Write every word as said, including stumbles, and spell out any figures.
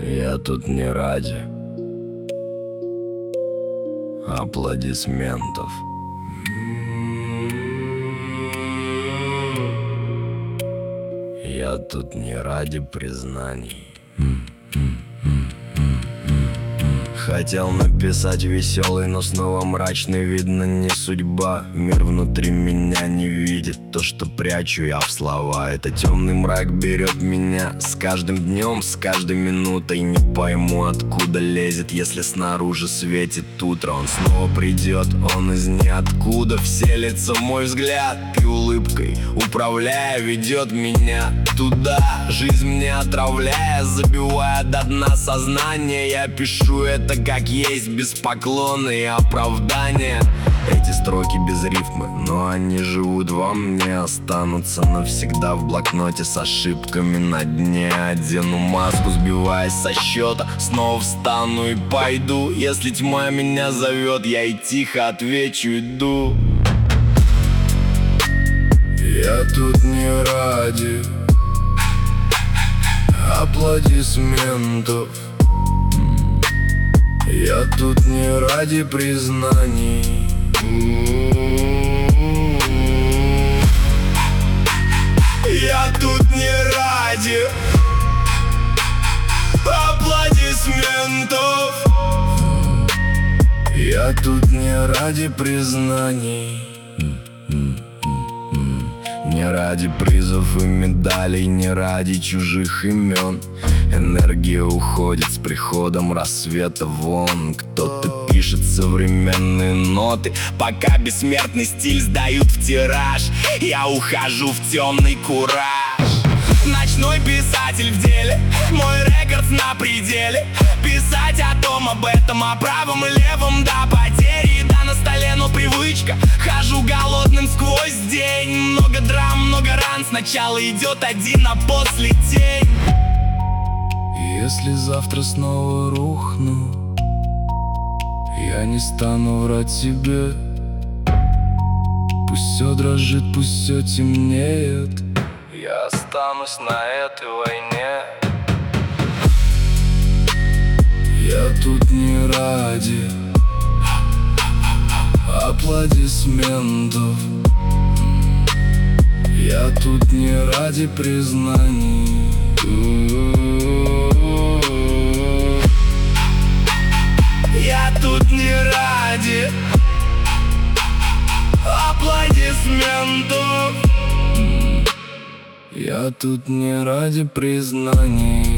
Я тут не ради аплодисментов. Я тут не ради признаний. Хотел написать веселый, но снова мрачный. Видно, не судьба. Мир внутри меня не видит то, что прячу я в слова. Это темный мрак берет меня с каждым днем, с каждой минутой. Не пойму, откуда лезет, если снаружи светит утро. Он снова придет, он из ниоткуда вселится в мой взгляд и улыбкой, управляя, ведет меня туда. Жизнь мне отравляя, забивая до дна сознание. Я пишу это как есть, без поклона и оправдания. Эти строки без рифмы, но они живут во мне, останутся навсегда в блокноте с ошибками на дне. Одену маску, сбиваясь со счета, снова встану и пойду. Если тьма меня зовет, я и тихо отвечу: иду. Я тут не ради аплодисментов. Я тут не ради признаний. Я тут не ради аплодисментов. Я тут не ради признаний. Не ради призов и медалей, не ради чужих имен. Энергия уходит с приходом рассвета вон. Кто-то пишет современные ноты, пока бессмертный стиль сдают в тираж. Я ухожу в темный кураж. Ночной писатель в деле, мой рекорд на пределе. Писать о том, об этом, о правом и левом до потери. Да, на столе, но привычка. Хожу голодным сквозь день. Много драм, много ран. Сначала идет один, а после тень. Если завтра снова рухну, я не стану врать себе. Пусть все дрожит, пусть все темнеет, я останусь на этой войне. Я тут не ради аплодисментов. Я тут не ради признаний. Я тут не ради аплодисментов. Я тут не ради признаний.